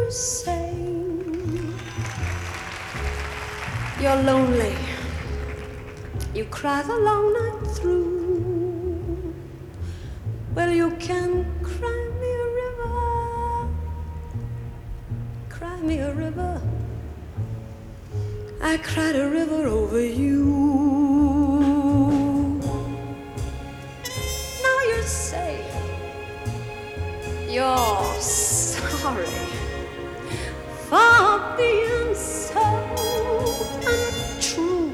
you say you're lonely, you cry the long night through. Well, you can cry me a river, cry me a river. I cried a river over you. Now you say you're sorry for being so untrue.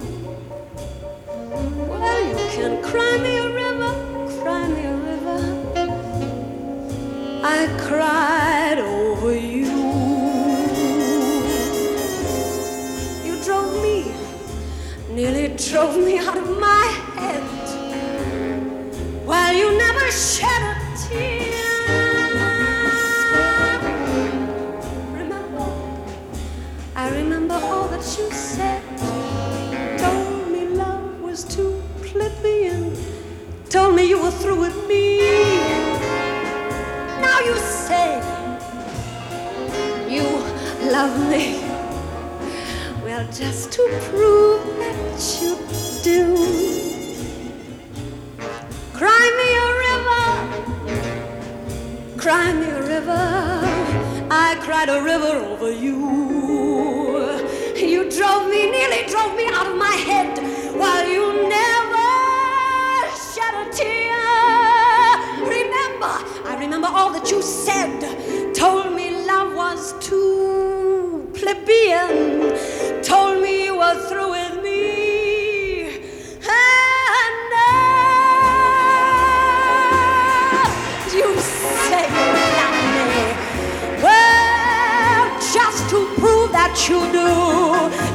Well, you can cry me a river, cry me a river. I cried over you. You drove me, nearly drove me out of my head, while you never shed a tear. I remember all that you said. Told me love was too plebeian. Told me you were through with me. Now you say you love me. Well, just to prove that you do, cry me a river, cry me a river. I cried a river over you. You drove me, nearly drove me out of my head, while you never shed a tear. I remember all that you said. Told me love was too plebeian. Told me you were through with me. And now you say you love me. Well, just to prove that you do,